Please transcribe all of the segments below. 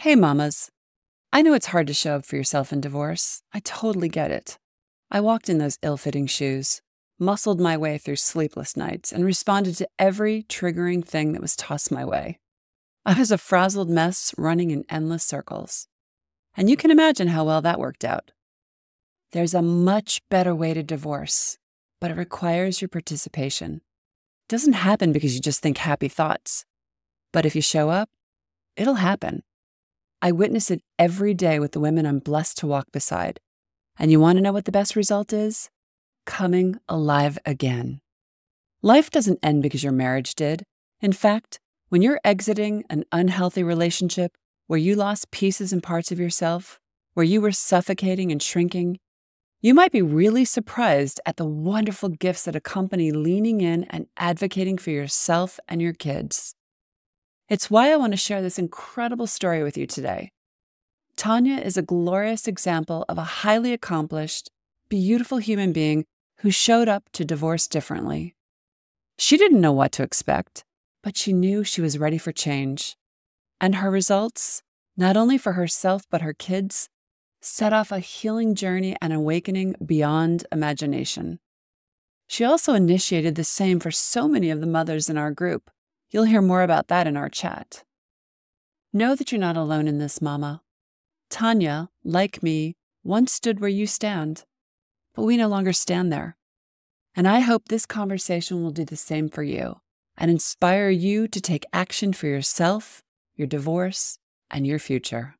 Hey, mamas. I know it's hard to show up for yourself in divorce. I totally get it. I walked in those ill-fitting shoes, muscled my way through sleepless nights, and responded to every triggering thing that was tossed my way. I was a frazzled mess running in endless circles. And you can imagine how well that worked out. There's a much better way to divorce, but it requires your participation. It doesn't happen because you just think happy thoughts. But if you show up, it'll happen. I witness it every day with the women I'm blessed to walk beside. And you want to know what the best result is? Coming alive again. Life doesn't end because your marriage did. In fact, when you're exiting an unhealthy relationship where you lost pieces and parts of yourself, where you were suffocating and shrinking, you might be really surprised at the wonderful gifts that accompany leaning in and advocating for yourself and your kids. It's why I want to share this incredible story with you today. Tanya is a glorious example of a highly accomplished, beautiful human being who showed up to divorce differently. She didn't know what to expect, but she knew she was ready for change. And her results, not only for herself but her kids, set off a healing journey and awakening beyond imagination. She also initiated the same for so many of the mothers in our group. You'll hear more about that in our chat. Know that you're not alone in this, mama. Tanya, like me, once stood where you stand, but we no longer stand there. And I hope this conversation will do the same for you and inspire you to take action for yourself, your divorce, and your future.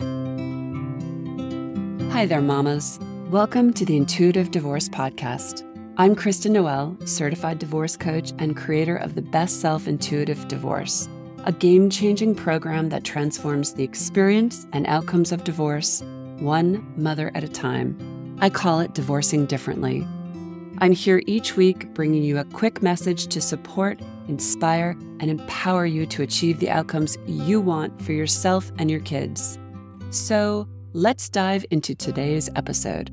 Hi there, mamas. Welcome to the Intuitive Divorce Podcast. I'm Kristen Noel, certified divorce coach and creator of the Best Self Intuitive Divorce, a game-changing program that transforms the experience and outcomes of divorce, one mother at a time. I call it Divorcing Differently. I'm here each week bringing you a quick message to support, inspire, and empower you to achieve the outcomes you want for yourself and your kids. So let's dive into today's episode.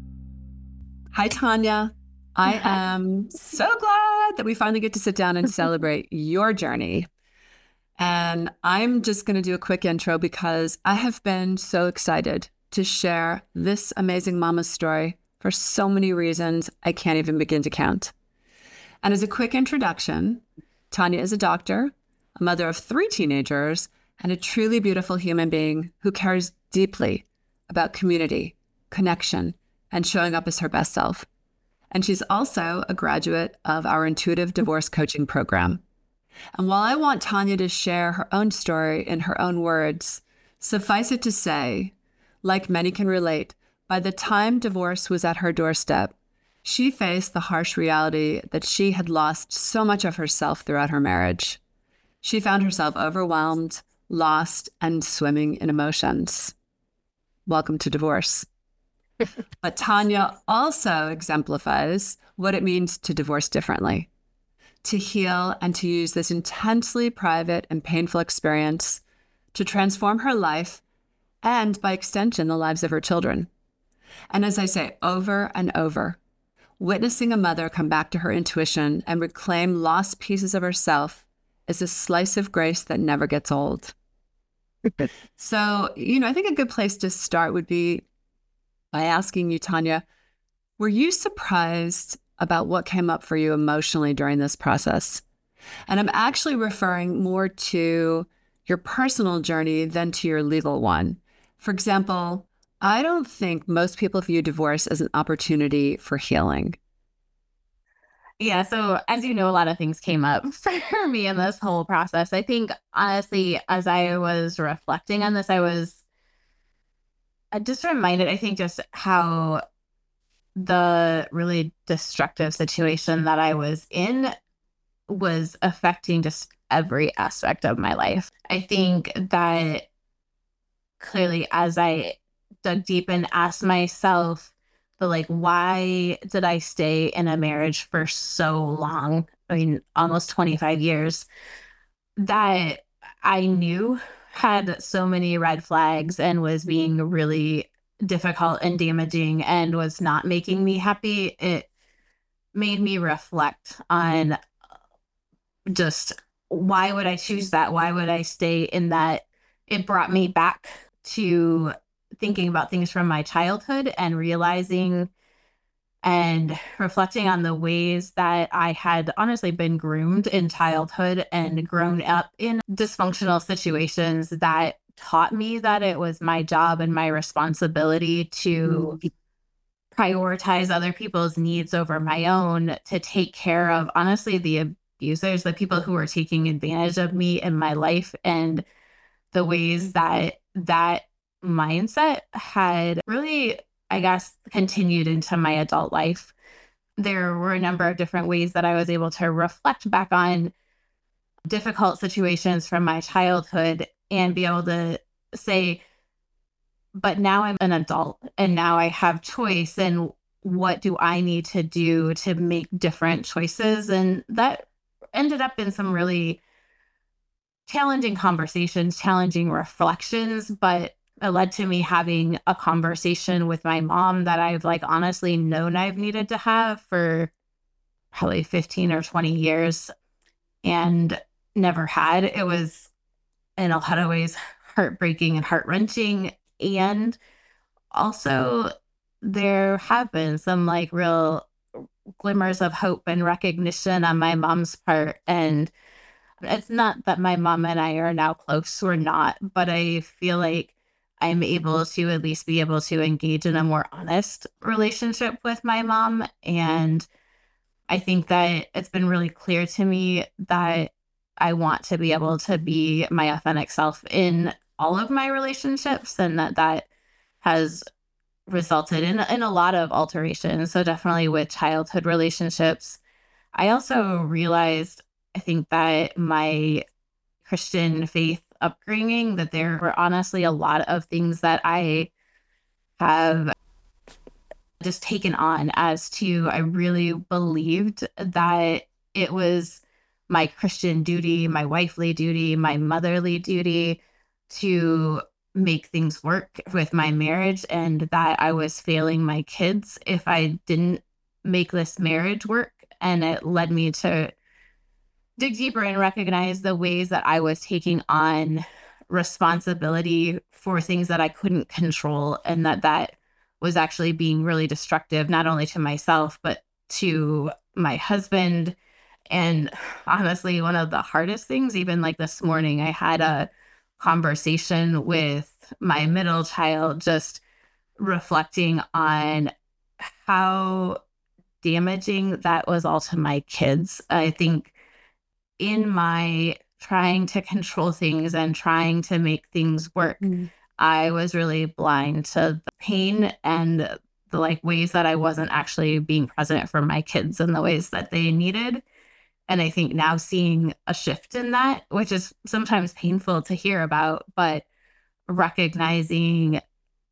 Hi, Tanya. I am so glad that we finally get to sit down and celebrate your journey. And I'm just going to do a quick intro because I have been so excited to share this amazing mama's story for so many reasons I can't even begin to count. And as a quick introduction, Tanya is a doctor, a mother of 3 teenagers, and a truly beautiful human being who cares deeply about community, connection, and showing up as her best self. And she's also a graduate of our Intuitive Divorce Coaching Program. And while I want Tanya to share her own story in her own words, suffice it to say, like many can relate, by the time divorce was at her doorstep, she faced the harsh reality that she had lost so much of herself throughout her marriage. She found herself overwhelmed, lost, and swimming in emotions. Welcome to divorce. But Tanya also exemplifies what it means to divorce differently, to heal and to use this intensely private and painful experience to transform her life and, by extension, the lives of her children. And as I say over and over, witnessing a mother come back to her intuition and reclaim lost pieces of herself is a slice of grace that never gets old. So, I think a good place to start would be by asking you, Tanya, were you surprised about what came up for you emotionally during this process? And I'm actually referring more to your personal journey than to your legal one. For example, I don't think most people view divorce as an opportunity for healing. Yeah, so as you know, a lot of things came up for me in this whole process. I think, honestly, as I was reflecting on this, I was just reminded, I think, just how the really destructive situation that I was in was affecting just every aspect of my life. I think that clearly, as I dug deep and asked myself, why did I stay in a marriage for so long? I mean, almost 25 years, that I knew had so many red flags and was being really difficult and damaging and was not making me happy. It made me reflect on just why would I choose that? Why would I stay in that it brought me back to thinking about things from my childhood and realizing and reflecting on the ways that I had honestly been groomed in childhood and grown up in dysfunctional situations that taught me that it was my job and my responsibility to prioritize other people's needs over my own, to take care of honestly the abusers, the people who were taking advantage of me in my life, and the ways that that mindset had really, I guess, continued into my adult life. There were a number of different ways that I was able to reflect back on difficult situations from my childhood and be able to say, but now I'm an adult and now I have choice. And what do I need to do to make different choices? And that ended up in some really challenging conversations, challenging reflections, but it led to me having a conversation with my mom that I've like honestly known I've needed to have for probably 15 or 20 years and never had. It was in a lot of ways heartbreaking and heart-wrenching. And also there have been some like real glimmers of hope and recognition on my mom's part. And it's not that my mom and I are now close, we're not, but I feel like I'm able to at least be able to engage in a more honest relationship with my mom. And I think that it's been really clear to me that I want to be able to be my authentic self in all of my relationships, and that has resulted in a lot of alterations. So definitely with childhood relationships. I also realized, I think that my Christian faith upbringing, that there were honestly a lot of things that I have just taken on as to, I really believed that it was my Christian duty, my wifely duty, my motherly duty to make things work with my marriage, and that I was failing my kids if I didn't make this marriage work. And it led me to dig deeper and recognize the ways that I was taking on responsibility for things that I couldn't control, and that was actually being really destructive, not only to myself, but to my husband. And honestly, one of the hardest things, even like this morning, I had a conversation with my middle child, just reflecting on how damaging that was all to my kids. I think in my trying to control things and trying to make things work, I was really blind to the pain and the like ways that I wasn't actually being present for my kids in the ways that they needed. And I think now seeing a shift in that, which is sometimes painful to hear about, but recognizing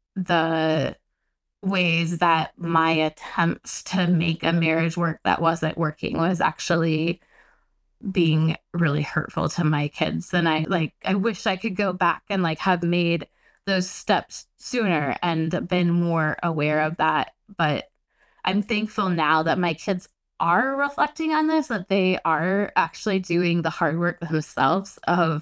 the ways that my attempts to make a marriage work that wasn't working was actually being really hurtful to my kids. And I wish I could go back and like have made those steps sooner and been more aware of that. But I'm thankful now that my kids are reflecting on this, that they are actually doing the hard work themselves of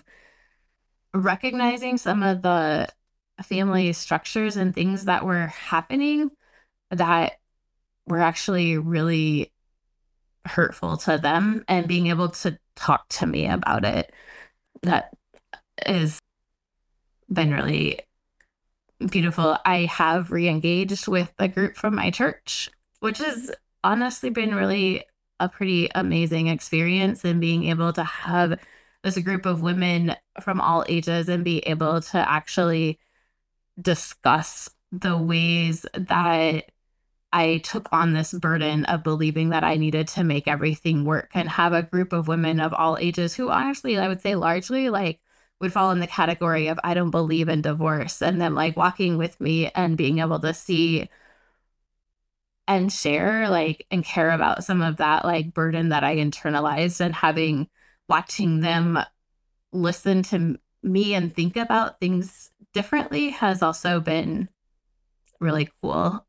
recognizing some of the family structures and things that were happening that were actually really hurtful to them, and being able to talk to me about it. That has been really beautiful. I have re-engaged with a group from my church, which has honestly been really a pretty amazing experience, and being able to have this group of women from all ages and be able to actually discuss the ways that I took on this burden of believing that I needed to make everything work, and have a group of women of all ages who honestly, I would say largely like would fall in the category of I don't believe in divorce, and then like walking with me and being able to see and share like and care about some of that like burden that I internalized, and watching them listen to me and think about things differently has also been really cool.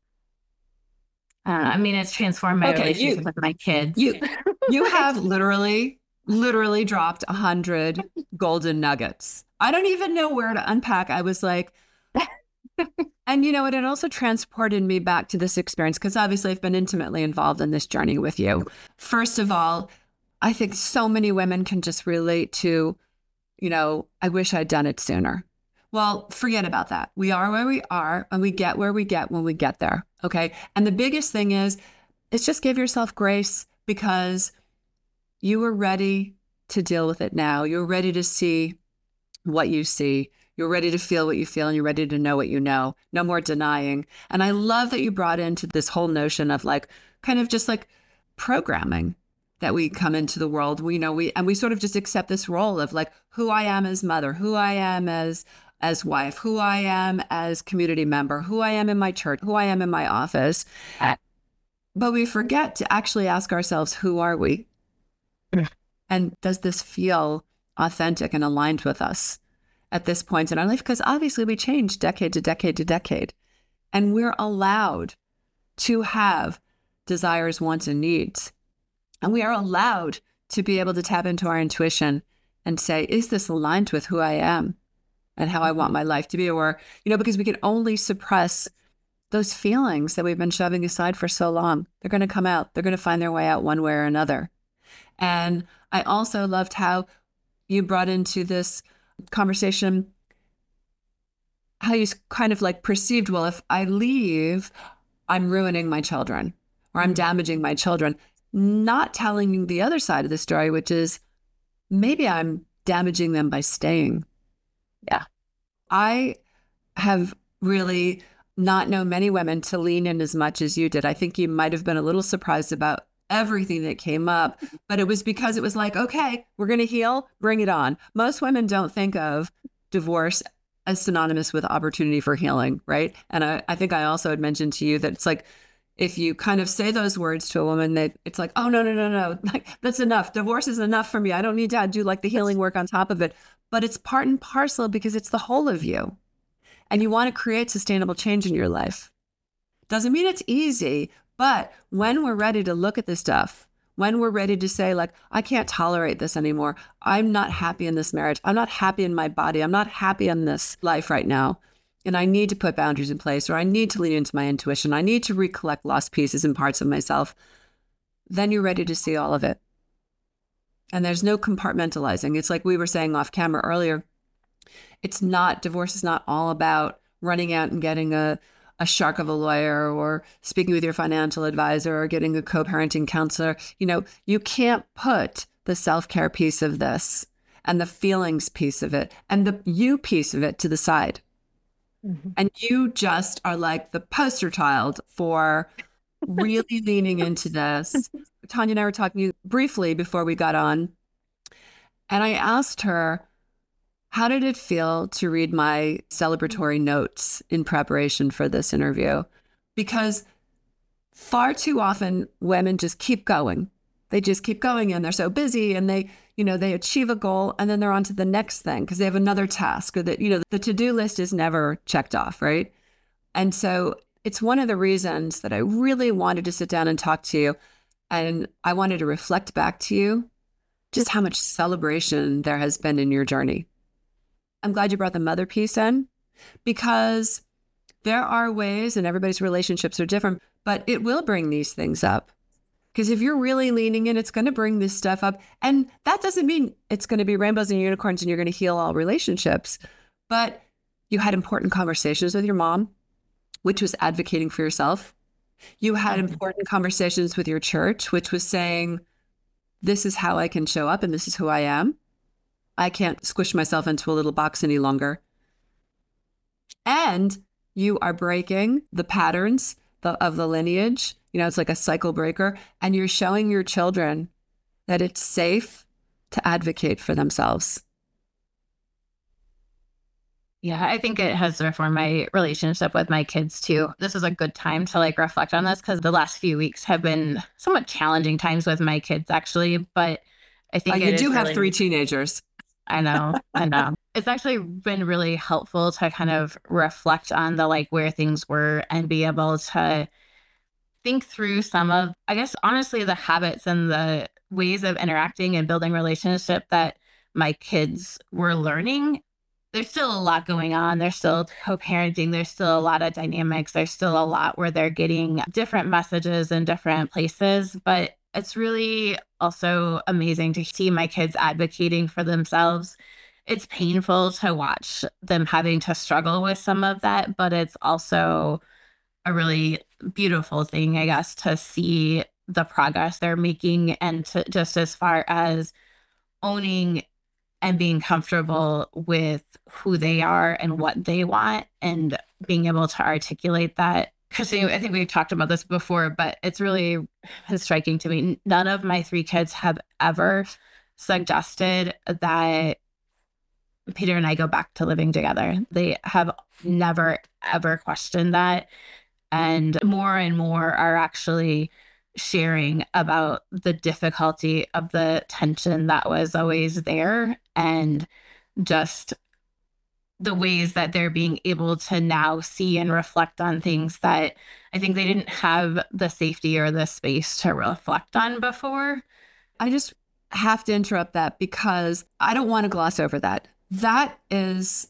I don't know. I mean, it's transformed my relationship with my kids. You have literally dropped 100 golden nuggets. I don't even know where to unpack. I was like, and you know what? It also transported me back to this experience because obviously I've been intimately involved in this journey with you. First of all, I think so many women can just relate to, I wish I'd done it sooner. Well, forget about that. We are where we are and we get where we get when we get there. Okay. And the biggest thing is just give yourself grace because you were ready to deal with it now. You're ready to see what you see. You're ready to feel what you feel and you're ready to know what you know. No more denying. And I love that you brought into this whole notion of like kind of just like programming that we come into the world. We sort of just accept this role of like who I am as mother, who I am as wife, who I am as community member, who I am in my church, who I am in my office. But we forget to actually ask ourselves, who are we? And does this feel authentic and aligned with us at this point in our life? Because obviously we change decade to decade to decade. And we're allowed to have desires, wants, and needs. And we are allowed to be able to tap into our intuition and say, is this aligned with who I am and how I want my life to be? Or, because we can only suppress those feelings that we've been shoving aside for so long. They're going to come out. They're going to find their way out one way or another. And I also loved how you brought into this conversation how you kind of like perceived, well, if I leave, I'm ruining my children or I'm damaging my children. Not telling the other side of the story, which is maybe I'm damaging them by staying. Yeah. I have really not known many women to lean in as much as you did. I think you might have been a little surprised about everything that came up, but it was because it was like, okay, we're going to heal, bring it on. Most women don't think of divorce as synonymous with opportunity for healing, right? And I think I also had mentioned to you that it's like, if you kind of say those words to a woman, that it's like, oh, no, like that's enough. Divorce is enough for me. I don't need to do like the healing work on top of it. But it's part and parcel because it's the whole of you. And you want to create sustainable change in your life. Doesn't mean it's easy, but when we're ready to look at this stuff, when we're ready to say like, I can't tolerate this anymore. I'm not happy in this marriage. I'm not happy in my body. I'm not happy in this life right now. And I need to put boundaries in place, or I need to lean into my intuition. I need to recollect lost pieces and parts of myself. Then you're ready to see all of it. And there's no compartmentalizing. It's like we were saying off camera earlier. Divorce is not all about running out and getting a shark of a lawyer or speaking with your financial advisor or getting a co-parenting counselor. You can't put the self-care piece of this and the feelings piece of it and the you piece of it to the side. Mm-hmm. And you just are like the poster child for really leaning into this. Tanya and I were talking briefly before we got on, and I asked her, how did it feel to read my celebratory notes in preparation for this interview? Because far too often women just keep going. They just keep going and they're so busy and they achieve a goal and then they're on to the next thing because they have another task or that, the to-do list is never checked off, right? And so it's one of the reasons that I really wanted to sit down and talk to you. And I wanted to reflect back to you just how much celebration there has been in your journey. I'm glad you brought the mother piece in because there are ways and everybody's relationships are different, but it will bring these things up. Because if you're really leaning in, it's going to bring this stuff up. And that doesn't mean it's going to be rainbows and unicorns and you're going to heal all relationships. But you had important conversations with your mom, which was advocating for yourself. You had important conversations with your church, which was saying, this is how I can show up and this is who I am. I can't squish myself into a little box any longer. And you are breaking the patterns of the lineage. It's like a cycle breaker. And you're showing your children that it's safe to advocate for themselves. Yeah, I think it has reformed my relationship with my kids too. This is a good time to reflect on this because the last few weeks have been somewhat challenging times with my kids actually. But I think you do have 3 teenagers. I know. It's actually been really helpful to kind of reflect on the where things were and be able to think through some of, I guess, honestly, the habits and the ways of interacting and building relationship that my kids were learning there's still a lot going on. There's still co-parenting. There's still a lot of dynamics. There's still a lot where they're getting different messages in different places. But it's really also amazing to see my kids advocating for themselves. It's painful to watch them having to struggle with some of that, but it's also a really beautiful thing, I guess, to see the progress they're making, and to just as far as owning and being comfortable with who they are and what they want, and being able to articulate that. Because I think we've talked about this before, but it's really striking to me. None of my three kids have ever suggested that Peter and I go back to living together. They have never, ever questioned that. And more are actually sharing about the difficulty of the tension that was always there, and just the ways that they're being able to now see and reflect on things that I think they didn't have the safety or the space to reflect on before. I just have to interrupt that because I don't want to gloss over that. That is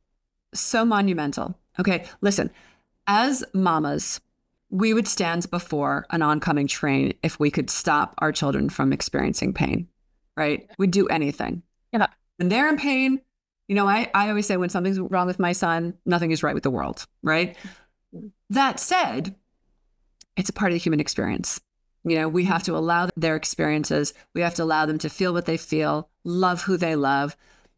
so monumental. Okay, listen, as mamas, we would stand before an oncoming train if we could stop our children from experiencing pain, right? We'd do anything. Yeah. When they're in pain, I always say when something's wrong with my son, nothing is right with the world, right? That said, it's a part of the human experience. We have to allow their experiences. We have to allow them to feel what they feel, love who they love.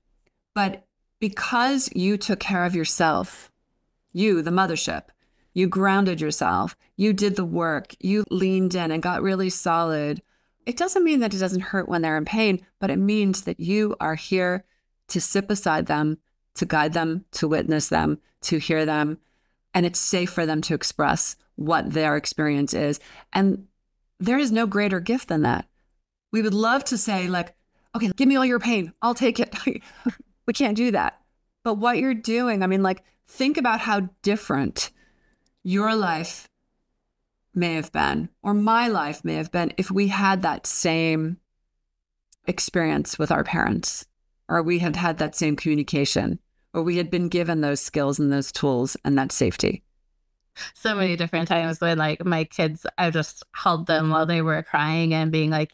But because you took care of yourself, you, the mothership, you grounded yourself, you did the work, you leaned in and got really solid. It doesn't mean that it doesn't hurt when they're in pain, but it means that you are here to sit beside them, to guide them, to witness them, to hear them. And it's safe for them to express what their experience is. And there is no greater gift than that. We would love to say, like, okay, give me all your pain. I'll take it. We can't do that. But what you're doing, think about how different your life may have been, or my life may have been, if we had that same experience with our parents, or we had had that same communication, or we had been given those skills and those tools and that safety. So many different times when my kids, I just held them while they were crying and being like,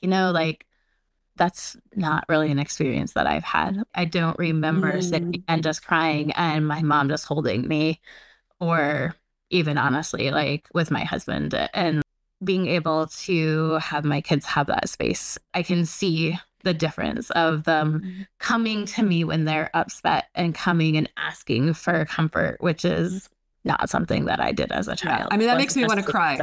that's not really an experience that I've had. I don't remember sitting and just crying and my mom just holding me, or even honestly, with my husband, and being able to have my kids have that space. I can see the difference of them coming to me when they're upset and coming and asking for comfort, which is not something that I did as a child. Yeah. That makes me want to cry.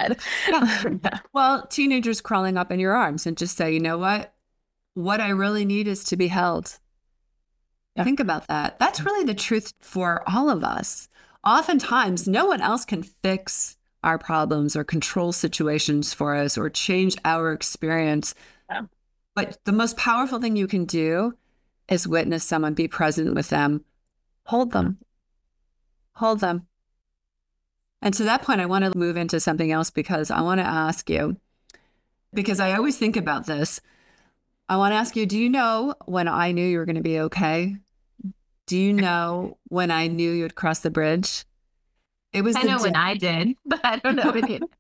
Yeah. Well, teenagers crawling up in your arms and just say, you know what I really need is to be held. Yeah. Think about that. That's really the truth for all of us. Oftentimes, no one else can fix our problems or control situations for us or change our experience. Yeah. But the most powerful thing you can do is witness someone, be present with them, hold them. Hold them. And to that point, I want to move into something else, because I want to ask you, because I always think about this. I want to ask you, do you know when I knew you were going to be okay? Do you know when I knew you'd cross the bridge? I know when I did, but I don't know when you.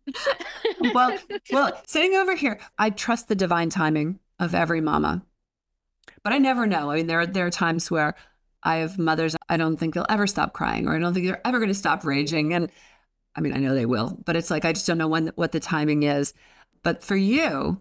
Well, sitting over here, I trust the divine timing of every mama, but I never know. There are times where I have mothers, I don't think they'll ever stop crying, or I don't think they're ever going to stop raging. And I know they will, but it's I just don't know what the timing is. But for you,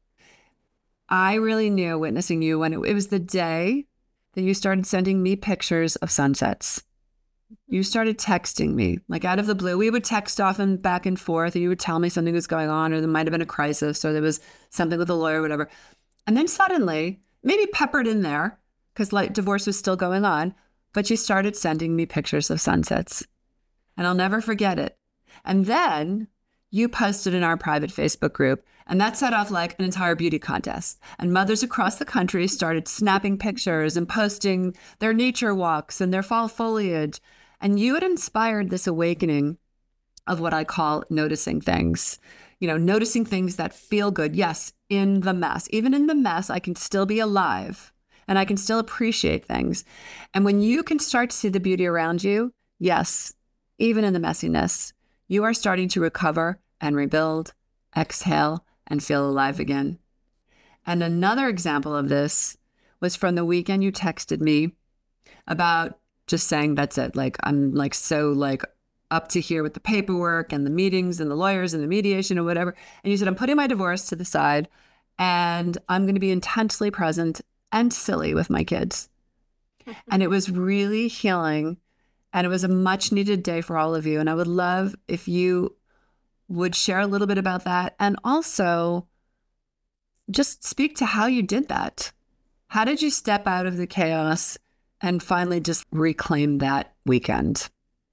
I really knew witnessing you when it was the day that you started sending me pictures of sunsets. You started texting me, out of the blue. We would text often back and forth, and you would tell me something was going on, or there might have been a crisis, or there was something with a lawyer or whatever. And then suddenly, maybe peppered in there, because divorce was still going on, but you started sending me pictures of sunsets. And I'll never forget it. And then you posted in our private Facebook group, and that set off an entire beauty contest. And mothers across the country started snapping pictures and posting their nature walks and their fall foliage. And you had inspired this awakening of what I call noticing things. Noticing things that feel good. Yes, in the mess. Even in the mess, I can still be alive. and I can still appreciate things. And when you can start to see the beauty around you, yes, even in the messiness, you are starting to recover and rebuild, exhale, and feel alive again. And another example of this was from the weekend you texted me about just saying, that's it. Like, I'm like, so like up to here with the paperwork and the meetings and the lawyers and the mediation or whatever. And you said, I'm putting my divorce to the side and I'm going to be intensely present and silly with my kids. And it was really healing. And it was a much needed day for all of you. And I would love if you would share a little bit about that. And also just speak to how you did that. How did you step out of the chaos and finally just reclaim that weekend?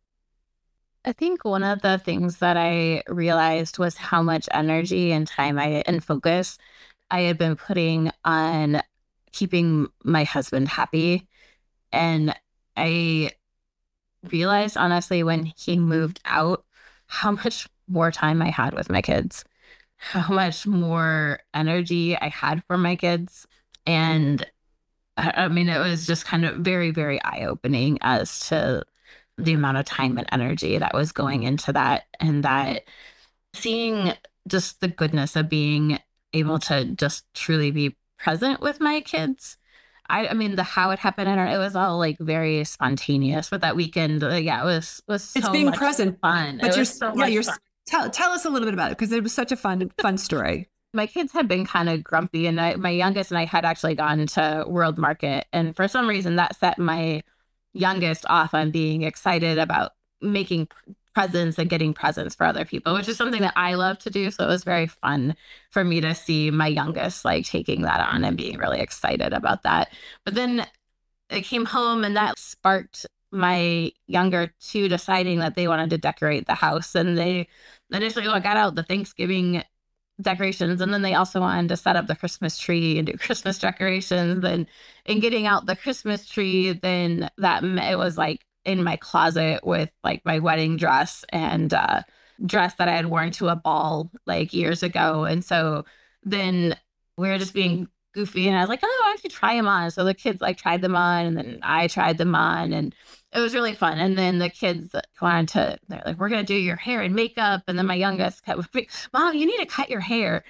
I think one of the things that I realized was how much energy and time and focus I had been putting on keeping my husband happy. And I realized, honestly, when he moved out, how much more time I had with my kids, how much more energy I had for my kids. And I mean, it was just kind of very, very eye-opening as to the amount of time and energy that was going into that, and that seeing just the goodness of being able to just truly be present with my kids. I mean, the how it happened, and it was all like very spontaneous. But that weekend, yeah, it was It's so being much present, fun. but It you're was so yeah, much you're fun. tell us a little bit about it because it was such a fun story. My kids had been kind of grumpy, and my youngest and I had actually gone to World Market, and for some reason that set my youngest off on being excited about making presents and getting presents for other people, which is something that I love to do. So it was very fun for me to see my youngest like taking that on and being really excited about that. But then I came home and that sparked my younger two deciding that they wanted to decorate the house, and they initially got out the Thanksgiving decorations, and then they also wanted to set up the Christmas tree and do Christmas decorations. Then in getting out the Christmas tree, then that it was like in my closet with like my wedding dress and dress that I had worn to a ball like years ago. And so then we were just being goofy, and I was like, oh, I should try them on. So the kids like tried them on, and then I tried them on, and it was really fun. And then the kids wanted to, they're like, we're going to do your hair and makeup. And then my youngest kept, Mom, you need to cut your hair.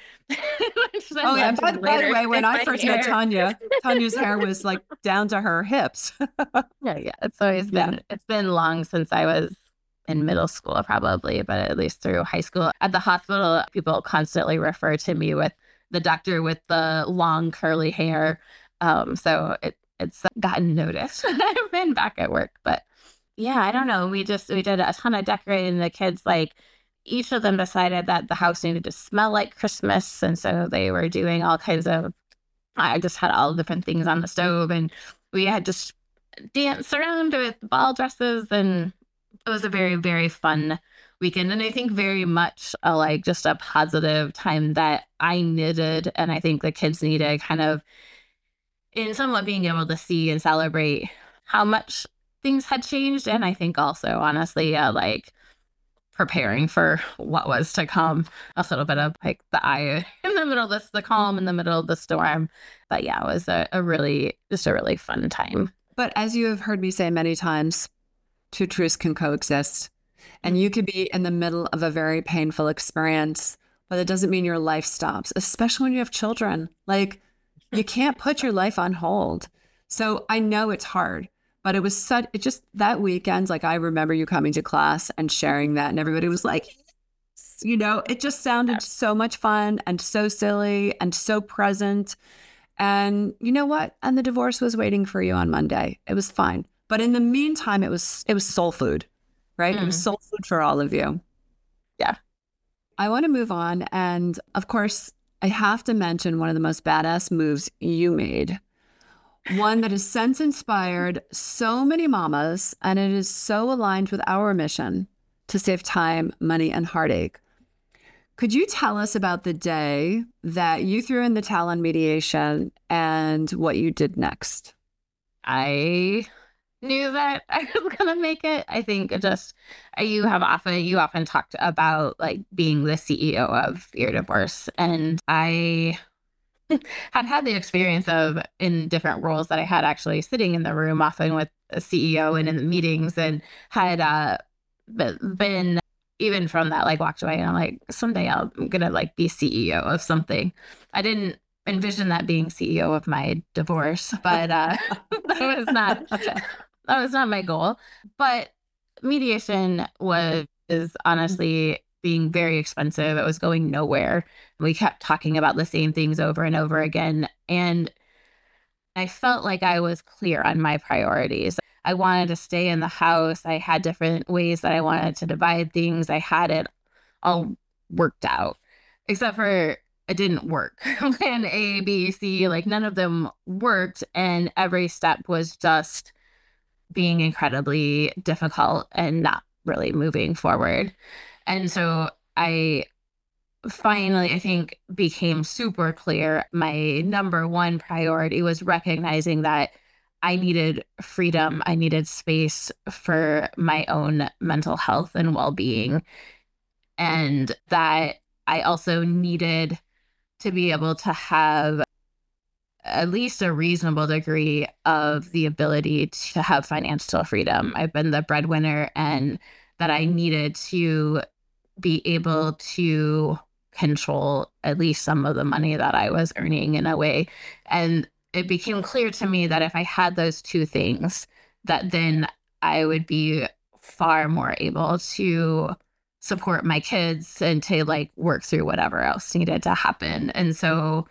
Oh yeah. By the way, when I first met Tanya, Tanya's hair was like down to her hips. Yeah. It's always been, it's been long since I was in middle school, probably, but at least through high school. At the hospital, people constantly refer to me with the doctor with the long curly hair. So it's gotten noticed. I've been back at work, but yeah, I don't know. We did a ton of decorating. The kids, like, each of them decided that the house needed to smell like Christmas. And so they were doing all kinds of, I just had all different things on the stove, and we had just danced around with ball dresses, and it was a very, very fun weekend. And I think very much like just a positive time that I needed. And I think the kids needed, kind of in somewhat being able to see and celebrate how much things had changed. And I think also, honestly, like preparing for what was to come, a little bit of like the eye in the middle of this, the calm in the middle of the storm. But yeah, it was a really fun time. But as you have heard me say many times, two truths can coexist. And you could be in the middle of a very painful experience, but it doesn't mean your life stops, especially when you have children. Like, you can't put your life on hold. So I know it's hard, but it just that weekend, like I remember you coming to class and sharing that, and everybody was like, it just sounded so much fun and so silly and so present. And you know what? And the divorce was waiting for you on Monday. It was fine. But in the meantime, it was soul food, right? It was soul food for all of you. Yeah. I want to move on. And of course, I have to mention one of the most badass moves you made. One that has since inspired so many mamas, and it is so aligned with our mission to save time, money, and heartache. Could you tell us about the day that you threw in the towel on mediation and what you did next? I knew that I was gonna make it. I think you often talked about like being the CEO of your divorce, and I had the experience of in different roles that I had actually sitting in the room often with a CEO and in the meetings, and had been even from that, like walked away and I'm like, someday I'm gonna like be CEO of something. I didn't envision that being CEO of my divorce, but that was not my goal. But mediation is honestly being very expensive. It was going nowhere. We kept talking about the same things over and over again. And I felt like I was clear on my priorities. I wanted to stay in the house. I had different ways that I wanted to divide things. I had it all worked out, except for it didn't work. Plan A, B, C, like none of them worked. And every step was just being incredibly difficult and not really moving forward. And so I finally, I think, became super clear. My number one priority was recognizing that I needed freedom. I needed space for my own mental health and well being. And that I also needed to be able to have at least a reasonable degree of the ability to have financial freedom. I've been the breadwinner, and that I needed to be able to control at least some of the money that I was earning in a way. And it became clear to me that if I had those two things, that then I would be far more able to support my kids and to like work through whatever else needed to happen. And so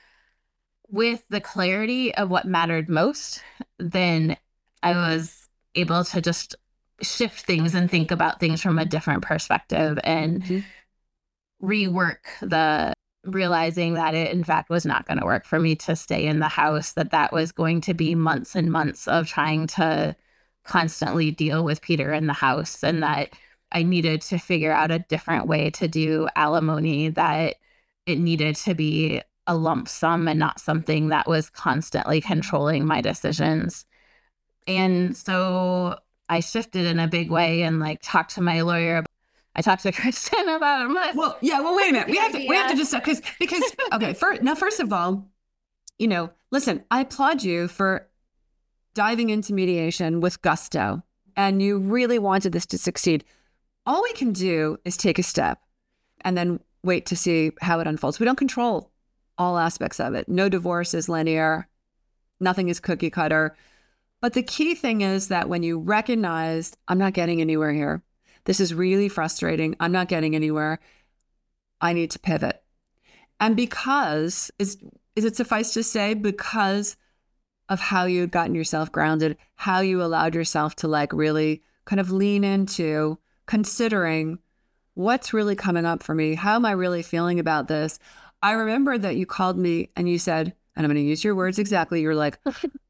with the clarity of what mattered most, then I was able to just shift things and think about things from a different perspective and rework the realizing that it in fact was not going to work for me to stay in the house, that was going to be months and months of trying to constantly deal with Peter in the house, and that I needed to figure out a different way to do alimony, that it needed to be a lump sum and not something that was constantly controlling my decisions. And so I shifted in a big way and like talked to my lawyer. I talked to Kristen about it. Well, wait a minute. We have to just because okay. First of all, listen, I applaud you for diving into mediation with gusto, and you really wanted this to succeed. All we can do is take a step and then wait to see how it unfolds. We don't control all aspects of it. No divorce is linear. Nothing is cookie cutter. But the key thing is that when you recognize, I'm not getting anywhere here. This is really frustrating. I'm not getting anywhere. I need to pivot. And because, is it suffice to say, because of how you had gotten yourself grounded, how you allowed yourself to like really kind of lean into considering what's really coming up for me? How am I really feeling about this? I remember that you called me and you said, and I'm going to use your words exactly, you're like,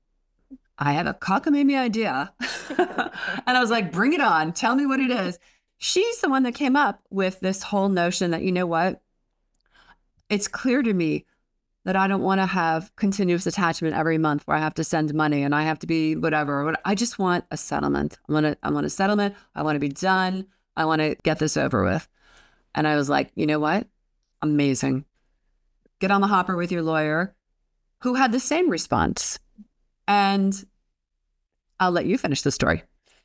I have a cockamamie idea. And I was like, bring it on. Tell me what it is. She's the one that came up with this whole notion that, you know what? It's clear to me that I don't want to have continuous attachment every month where I have to send money and I have to be whatever. I just want a settlement. I want a settlement. I want to be done. I want to get this over with. And I was like, you know what? Amazing. Get on the hopper with your lawyer, who had the same response. And I'll let you finish the story.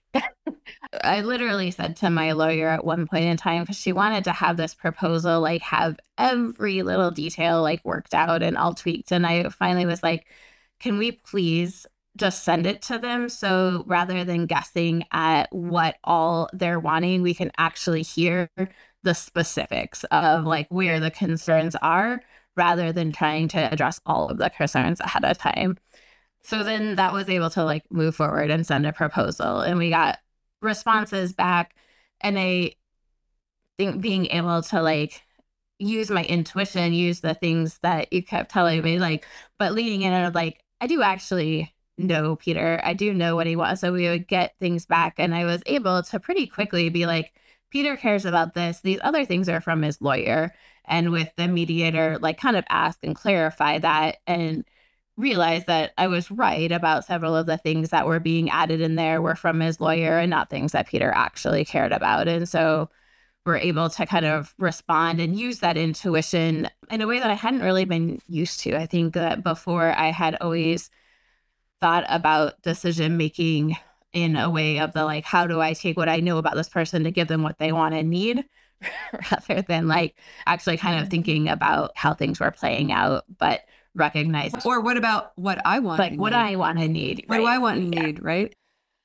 I literally said to my lawyer at one point in time, because she wanted to have this proposal, like have every little detail like worked out and all tweaked. And I finally was like, can we please just send it to them? So rather than guessing at what all they're wanting, we can actually hear the specifics of like where the concerns are, rather than trying to address all of the concerns ahead of time. So then that was able to like move forward and send a proposal, and we got responses back. And I think being able to like use my intuition, use the things that you kept telling me, like, but leaning in and like, I do actually know Peter. I do know what he wants. So we would get things back, and I was able to pretty quickly be like, Peter cares about this. These other things are from his lawyer. And with the mediator, like kind of ask and clarify that, and realize that I was right about several of the things that were being added in there were from his lawyer and not things that Peter actually cared about. And so we're able to kind of respond and use that intuition in a way that I hadn't really been used to. I think that before I had always thought about decision making in a way of the like, how do I take what I know about this person to give them what they want and need, rather than like actually kind of thinking about how things were playing out, but recognize. Or what about what I want? Like what I want and need. What do I want and need, right?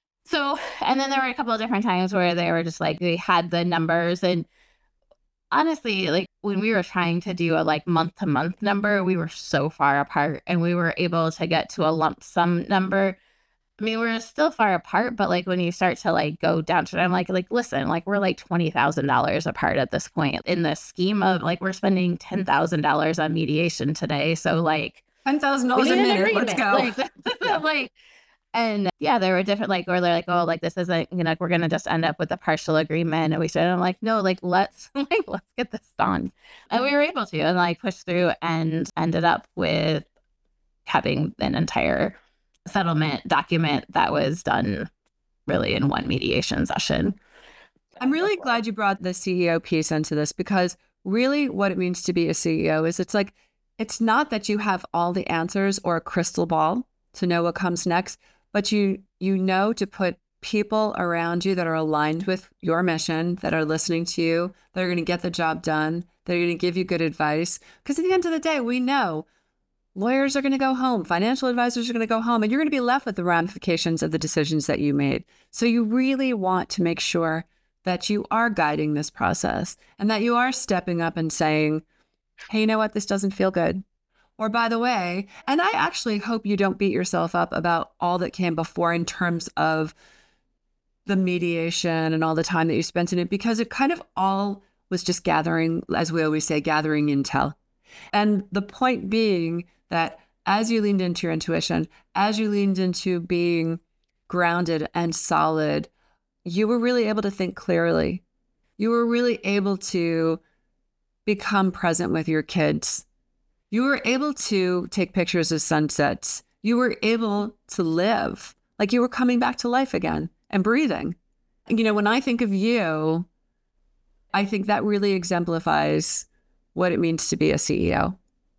So, and then there were a couple of different times where they were just like, they had the numbers, and honestly, like when we were trying to do a like month to month number, we were so far apart, and we were able to get to a lump sum number. I mean, we're still far apart, but like when you start to like go down to it, I'm like, listen, like we're like $20,000 apart at this point in the scheme of like, we're spending $10,000 on mediation today. So like $10,000 a minute, let's go. Like, and yeah, there were different, like, or they're like, oh, like this isn't, you know, like, we're going to just end up with a partial agreement. And we said, I'm like, no, like, let's get this done. And we were able to, and like push through and ended up with having an entire settlement document that was done really in one mediation session. I'm really glad you brought the CEO piece into this, because really what it means to be a CEO is it's not that you have all the answers or a crystal ball to know what comes next, but you know to put people around you that are aligned with your mission, that are listening to you, that are going to get the job done, that are going to give you good advice. Because at the end of the day, we know lawyers are going to go home, financial advisors are going to go home, and you're going to be left with the ramifications of the decisions that you made. So you really want to make sure that you are guiding this process and that you are stepping up and saying, hey, you know what, this doesn't feel good. Or by the way, and I actually hope you don't beat yourself up about all that came before in terms of the mediation and all the time that you spent in it, because it kind of all was just gathering, as we always say, gathering intel. And the point being that as you leaned into your intuition, as you leaned into being grounded and solid, you were really able to think clearly. You were really able to become present with your kids. You were able to take pictures of sunsets. You were able to live like you were coming back to life again and breathing. You know, when I think of you, I think that really exemplifies what it means to be a CEO.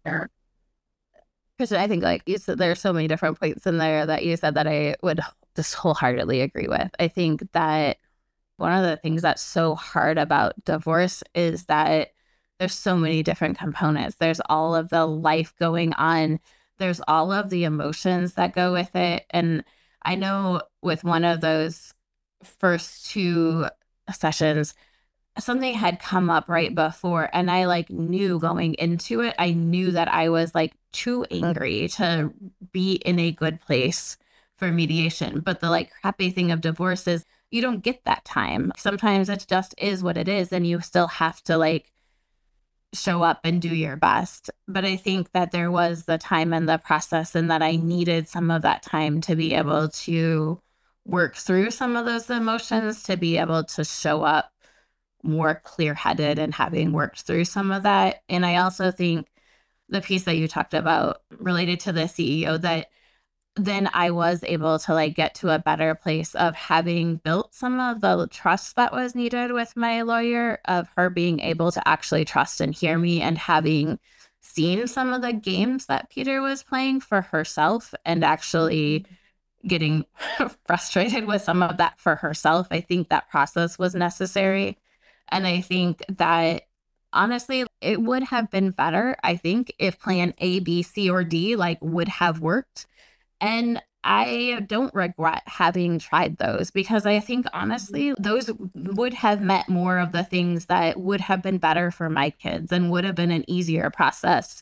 Because I think, like you said, there are so many different points in there that you said that I would just wholeheartedly agree with. I think that one of the things that's so hard about divorce is that there's so many different components. There's all of the life going on. There's all of the emotions that go with it. And I know with one of those first two sessions, something had come up right before, and I like knew going into it, I knew that I was like too angry to be in a good place for mediation. But the like crappy thing of divorce is you don't get that time. Sometimes it just is what it is, and you still have to like show up and do your best. But I think that there was the time in the process, and that I needed some of that time to be able to work through some of those emotions, to be able to show up more clear-headed and having worked through some of that. And I also think the piece that you talked about related to the CEO, that then I was able to like get to a better place of having built some of the trust that was needed with my lawyer, of her being able to actually trust and hear me, and having seen some of the games that Peter was playing for herself and actually getting frustrated with some of that for herself. I think that process was necessary. And I think that honestly, it would have been better, I think, if plan A, B, C, or D like would have worked. And I don't regret having tried those, because I think honestly, those would have met more of the things that would have been better for my kids and would have been an easier process.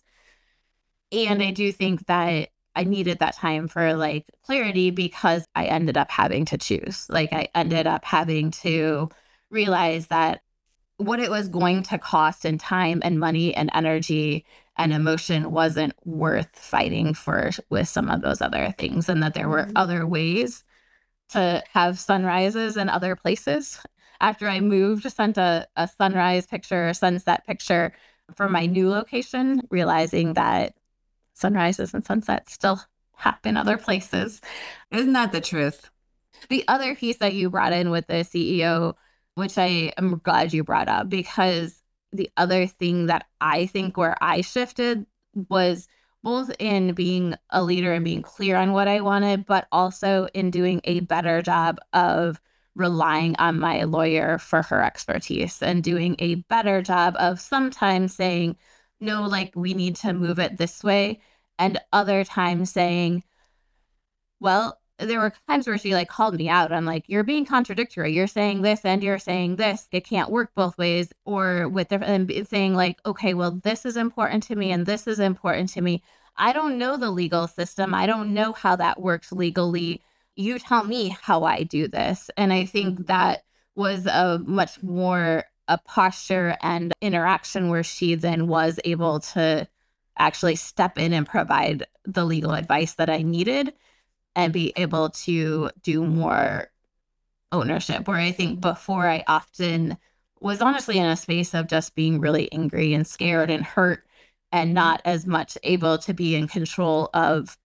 And I do think that I needed that time for like clarity, because I ended up having to choose. Like I ended up having to realize that what it was going to cost in time and money and energy and emotion wasn't worth fighting for with some of those other things, and that there were other ways to have sunrises in other places. After I moved, sent a sunrise picture, a sunset picture for my new location, realizing that sunrises and sunsets still happen other places. Isn't that the truth? The other piece that you brought in with the CEO, which I am glad you brought up, because the other thing that I think where I shifted was both in being a leader and being clear on what I wanted, but also in doing a better job of relying on my lawyer for her expertise and doing a better job of sometimes saying, no, like we need to move it this way. And other times saying, well, there were times where she like called me out. I'm like, you're being contradictory. You're saying this and you're saying this. It can't work both ways. Or with different and saying like, okay, well, this is important to me and this is important to me. I don't know the legal system. I don't know how that works legally. You tell me how I do this. And I think that was a much more a posture and interaction where she then was able to actually step in and provide the legal advice that I needed and be able to do more ownership. Where I think before I often was honestly in a space of just being really angry and scared and hurt and not as much able to be in control of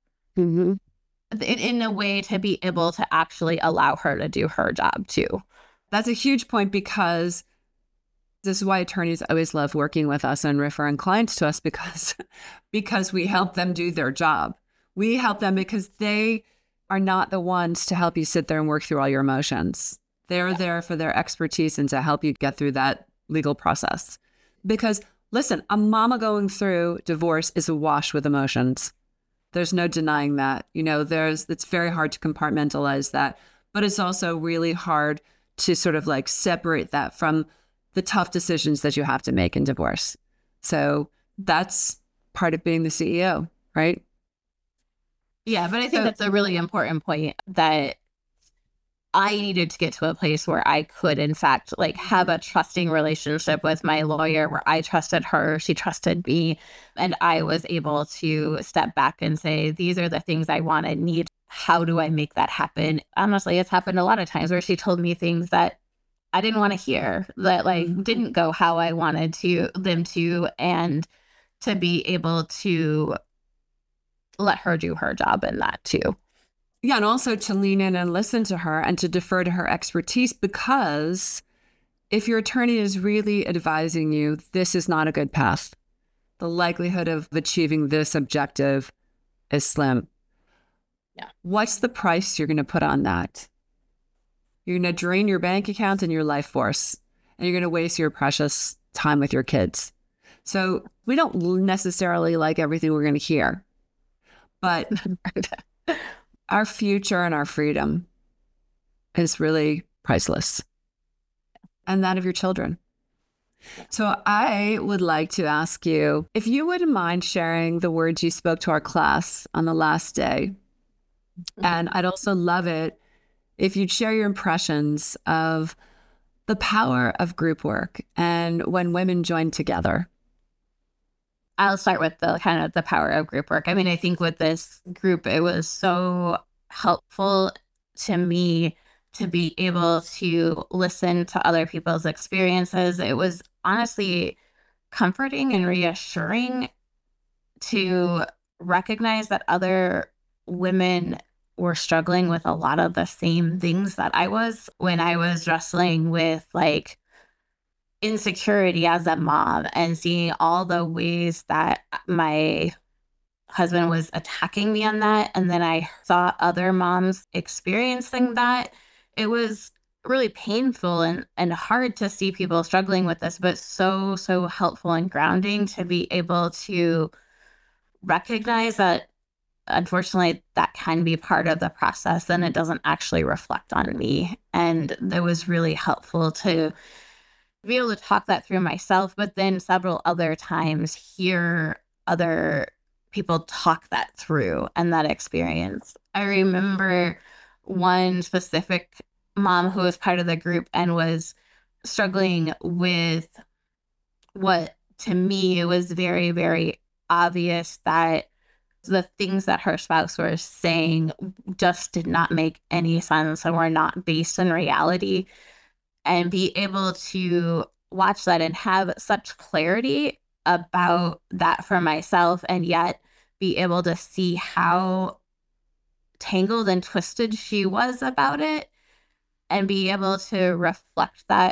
in a way to be able to actually allow her to do her job too. That's a huge point, because this is why attorneys always love working with us and referring clients to us, because we help them do their job. We help them because they are not the ones to help you sit there and work through all your emotions. They're there for their expertise and to help you get through that legal process. Because listen, a mama going through divorce is awash with emotions. There's no denying that. It's very hard to compartmentalize that, but it's also really hard to sort of like separate that from the tough decisions that you have to make in divorce. So that's part of being the CEO, right? Yeah, but I think that's a really important point, that I needed to get to a place where I could, in fact, like have a trusting relationship with my lawyer, where I trusted her, she trusted me, and I was able to step back and say, these are the things I want and need. How do I make that happen? Honestly, it's happened a lot of times where she told me things that I didn't want to hear, that like didn't go how I wanted them to, and to be able to let her do her job in that too. Yeah, and also to lean in and listen to her and to defer to her expertise, because if your attorney is really advising you, this is not a good path, the likelihood of achieving this objective is slim. Yeah. What's the price you're going to put on that? You're going to drain your bank account and your life force, and you're going to waste your precious time with your kids. So we don't necessarily like everything we're going to hear, but our future and our freedom is really priceless, and that of your children. So I would like to ask you if you wouldn't mind sharing the words you spoke to our class on the last day. And I'd also love it if you'd share your impressions of the power of group work and when women join together. I'll start with the kind of the power of group work. I mean, I think with this group, it was so helpful to me to be able to listen to other people's experiences. It was honestly comforting and reassuring to recognize that other women were struggling with a lot of the same things that I was when I was wrestling with like insecurity as a mom and seeing all the ways that my husband was attacking me on that. And then I saw other moms experiencing that. It was really painful and hard to see people struggling with this, but so helpful and grounding to be able to recognize that unfortunately that can be part of the process and it doesn't actually reflect on me. And it was really helpful to be able to talk that through myself, but then several other times hear other people talk that through and that experience. I remember one specific mom who was part of the group and was struggling with what to me it was very, very obvious that the things that her spouse was saying just did not make any sense and were not based in reality. And be able to watch that and have such clarity about that for myself, and yet be able to see how tangled and twisted she was about it, and be able to reflect that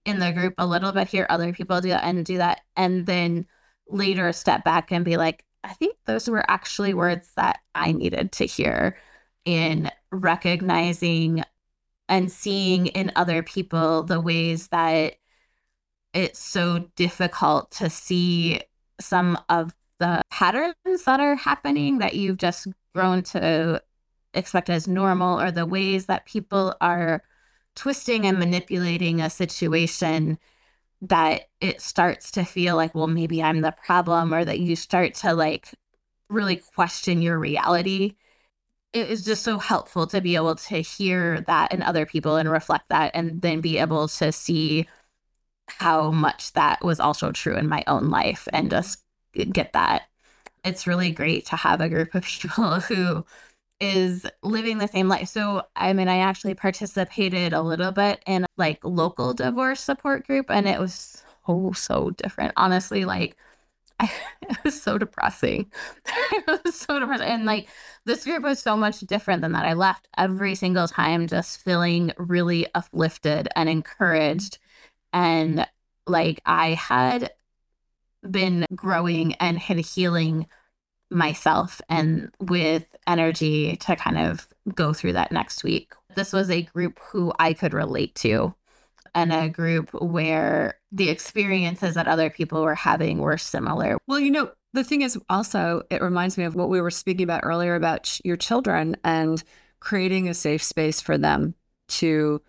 in the group a little bit, hear other people do that, and then later step back and be like, I think those were actually words that I needed to hear, in recognizing and seeing in other people the ways that it's so difficult to see some of the patterns that are happening that you've just grown to expect as normal, or the ways that people are twisting and manipulating a situation, that it starts to feel like, well, maybe I'm the problem, or that you start to like really question your reality. It is just so helpful to be able to hear that in other people and reflect that, and then be able to see how much that was also true in my own life, and just get that. It's really great to have a group of people who is living the same life. So, I mean, I actually participated a little bit in like local divorce support group, and it was so different. Honestly, like it was so depressing. It was so depressing. And like this group was so much different than that. I left every single time just feeling really uplifted and encouraged. And like I had been growing and healing myself, and with energy to kind of go through that next week. This was a group who I could relate to, and a group where the experiences that other people were having were similar. Well, the thing is also, it reminds me of what we were speaking about earlier about your children and creating a safe space for them to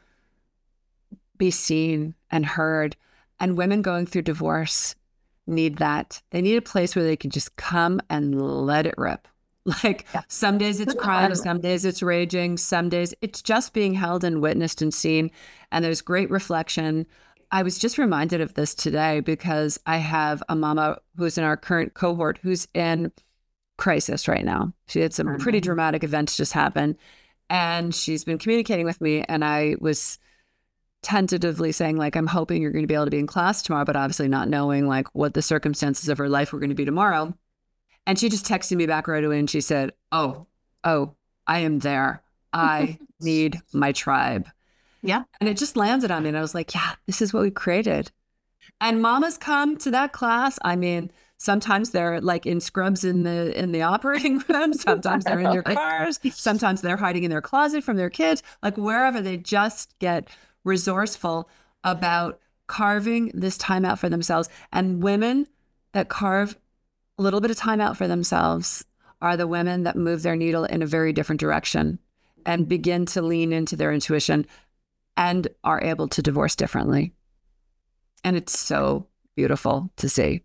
be seen and heard. And women going through divorce need that. They need a place where they can just come and let it rip. Like some days it's crying, some days it's raging, some days it's just being held and witnessed and seen. And there's great reflection. I was just reminded of this today because I have a mama who's in our current cohort who's in crisis right now. She had some pretty dramatic events just happen, and she's been communicating with me, and I was tentatively saying, like, I'm hoping you're going to be able to be in class tomorrow, but obviously not knowing like what the circumstances of her life were going to be tomorrow. And she just texted me back right away, and she said, oh, I am there. I need my tribe. Yeah. And it just landed on me. And I was like, yeah, this is what we created. And mamas come to that class. I mean, sometimes they're like in scrubs in the operating room. Sometimes they're in their cars. Sometimes they're hiding in their closet from their kids, like wherever. They just get resourceful about carving this time out for themselves. And women that carve a little bit of time out for themselves are the women that move their needle in a very different direction and begin to lean into their intuition and are able to divorce differently. And it's so beautiful to see.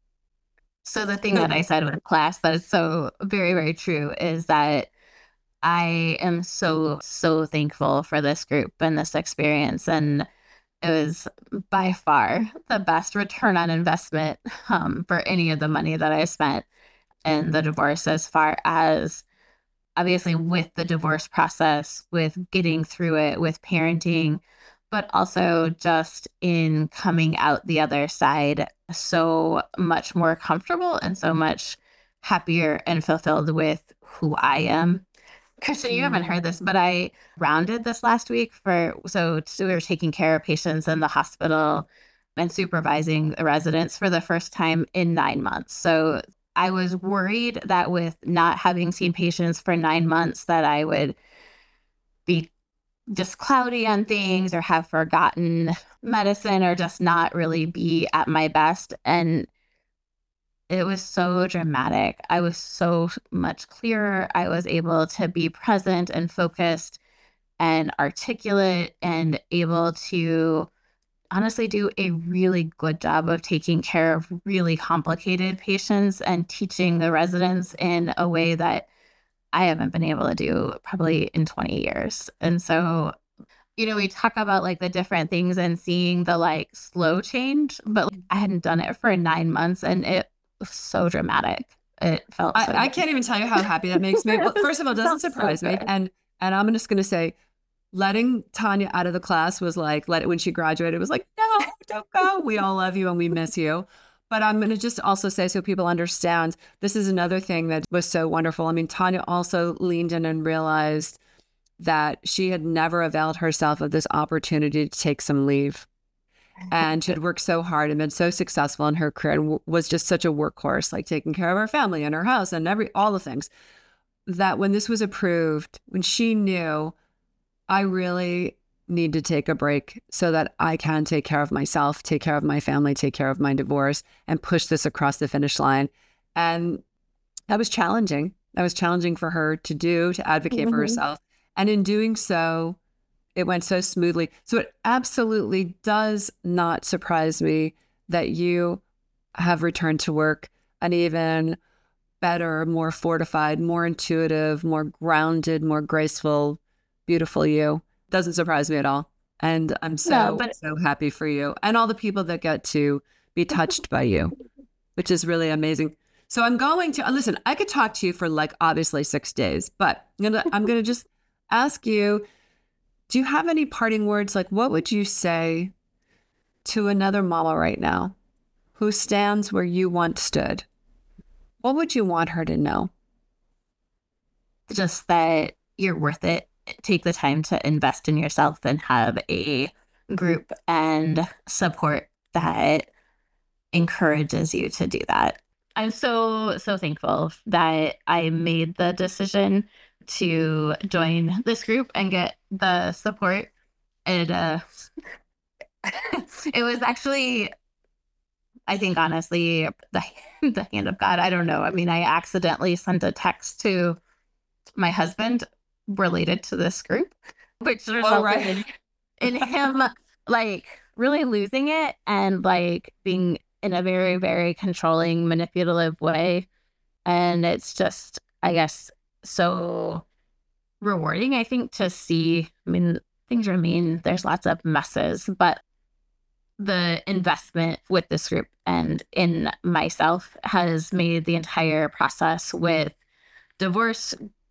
So the thing that I said with class that is so very, very true is that I am so thankful for this group and this experience. And it was by far the best return on investment for any of the money that I spent in the divorce, as far as obviously with the divorce process, with getting through it, with parenting, but also just in coming out the other side so much more comfortable and so much happier and fulfilled with who I am. Kristen, you haven't heard this, but I rounded this last week so we were taking care of patients in the hospital and supervising the residents for the first time in 9 months. So I was worried that with not having seen patients for 9 months, that I would be just cloudy on things or have forgotten medicine or just not really be at my best. And it was so dramatic. I was so much clearer. I was able to be present and focused and articulate and able to honestly do a really good job of taking care of really complicated patients and teaching the residents in a way that I haven't been able to do probably in 20 years. And so, we talk about like the different things and seeing the like slow change, but I hadn't done it for 9 months, and it was so dramatic. It felt I can't even tell you how happy that makes me. Well, first of all, it doesn't surprise me. And I'm just going to say, letting Tanya out of the class was like, when she graduated, it was like, no, don't go. We all love you and we miss you. But I'm going to just also say, so people understand, this is another thing that was so wonderful. I mean, Tanya also leaned in and realized that she had never availed herself of this opportunity to take some leave. and she had worked so hard and been so successful in her career and was just such a workhorse, like taking care of her family and her house and all the things, that when this was approved, when she knew, I really need to take a break so that I can take care of myself, take care of my family, take care of my divorce, and push this across the finish line. And that was challenging. That was challenging for her to do, to advocate for herself. And in doing so, it went so smoothly. So it absolutely does not surprise me that you have returned to work an even better, more fortified, more intuitive, more grounded, more graceful, beautiful you. Doesn't surprise me at all. And I'm so happy for you and all the people that get to be touched by you, which is really amazing. So I'm going to listen, I could talk to you for like obviously 6 days, but I'm gonna just ask you, do you have any parting words? Like, what would you say to another mama right now who stands where you once stood? What would you want her to know? Just that you're worth it. Take the time to invest in yourself and have a group and support that encourages you to do that. I'm so thankful that I made the decision to join this group and get the support. And it was actually, I think, honestly, the hand of God. I don't know. I mean, I accidentally sent a text to my husband related to this group, which resulted in him like really losing it and like being in a very, very controlling, manipulative way. And it's just, I guess, so rewarding, I think, to see. I mean, things remain, there's lots of messes, but the investment with this group and in myself has made the entire process with divorce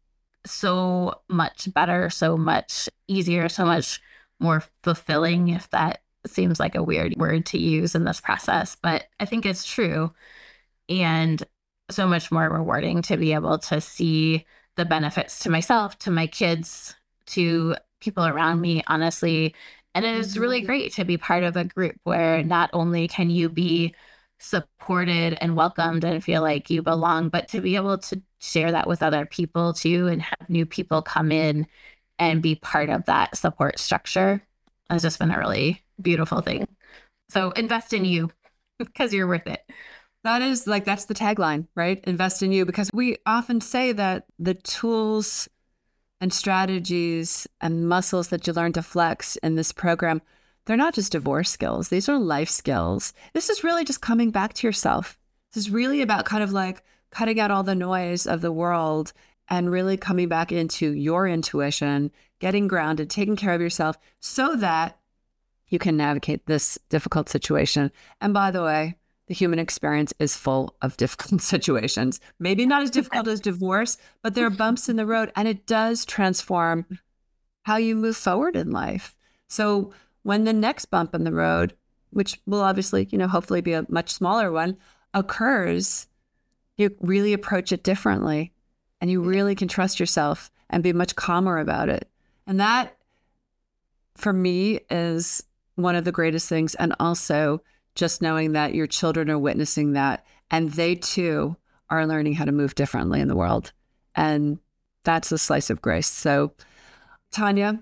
so much better, so much easier, so much more fulfilling, if that seems like a weird word to use in this process, but I think it's true. And so much more rewarding to be able to see the benefits to myself, to my kids, to people around me, honestly. And it is really great to be part of a group where not only can you be supported and welcomed and feel like you belong, but to be able to share that with other people too and have new people come in and be part of that support structure has just been a really beautiful thing. So invest in you because you're worth it. That's the tagline, right? Invest in you, because we often say that the tools and strategies and muscles that you learn to flex in this program, they're not just divorce skills. These are life skills. This is really just coming back to yourself. This is really about kind of like cutting out all the noise of the world and really coming back into your intuition, getting grounded, taking care of yourself so that you can navigate this difficult situation. And by the way, the human experience is full of difficult situations. Maybe not as difficult as divorce, but there are bumps in the road, and it does transform how you move forward in life. So when the next bump in the road, which will obviously, hopefully be a much smaller one, occurs, you really approach it differently, and you really can trust yourself and be much calmer about it. And that, for me, is one of the greatest things. And also just knowing that your children are witnessing that, and they too are learning how to move differently in the world. And that's a slice of grace. So, Tanya,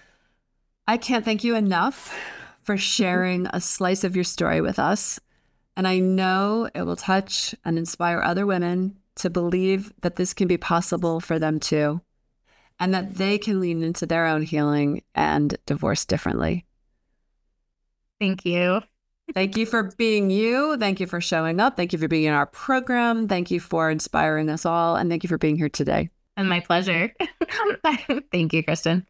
I can't thank you enough for sharing a slice of your story with us. And I know it will touch and inspire other women to believe that this can be possible for them too, and that they can lean into their own healing and divorce differently. Thank you. Thank you for being you. Thank you for showing up. Thank you for being in our program. Thank you for inspiring us all. And thank you for being here today. And my pleasure. Thank you, Kristen.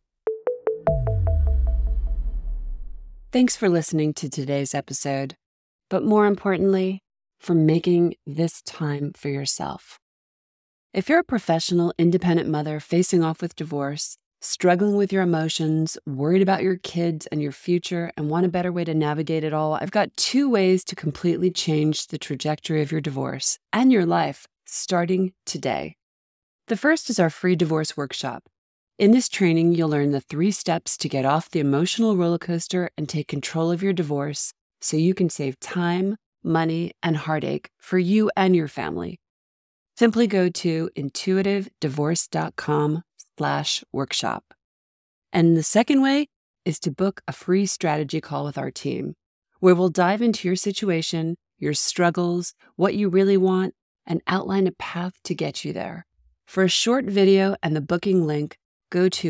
Thanks for listening to today's episode, but more importantly, for making this time for yourself. If you're a professional, independent mother facing off with divorce, struggling with your emotions, worried about your kids and your future, and want a better way to navigate it all, I've got 2 ways to completely change the trajectory of your divorce and your life starting today. The first is our free divorce workshop. In this training, you'll learn the 3 steps to get off the emotional roller coaster and take control of your divorce so you can save time, money, and heartache for you and your family. Simply go to intuitivedivorce.com/workshop. And the second way is to book a free strategy call with our team, where we'll dive into your situation, your struggles, what you really want, and outline a path to get you there. For a short video and the booking link, go to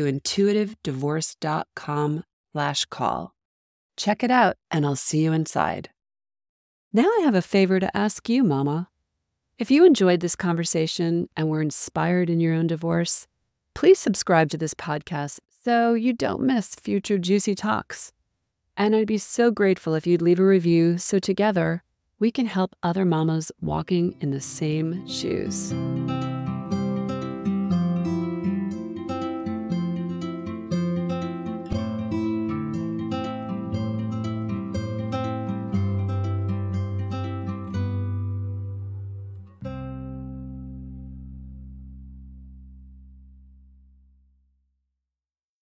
intuitivedivorce.com/call. Check it out, and I'll see you inside. Now I have a favor to ask you, Mama. If you enjoyed this conversation and were inspired in your own divorce, please subscribe to this podcast so you don't miss future juicy talks. And I'd be so grateful if you'd leave a review so together we can help other mamas walking in the same shoes.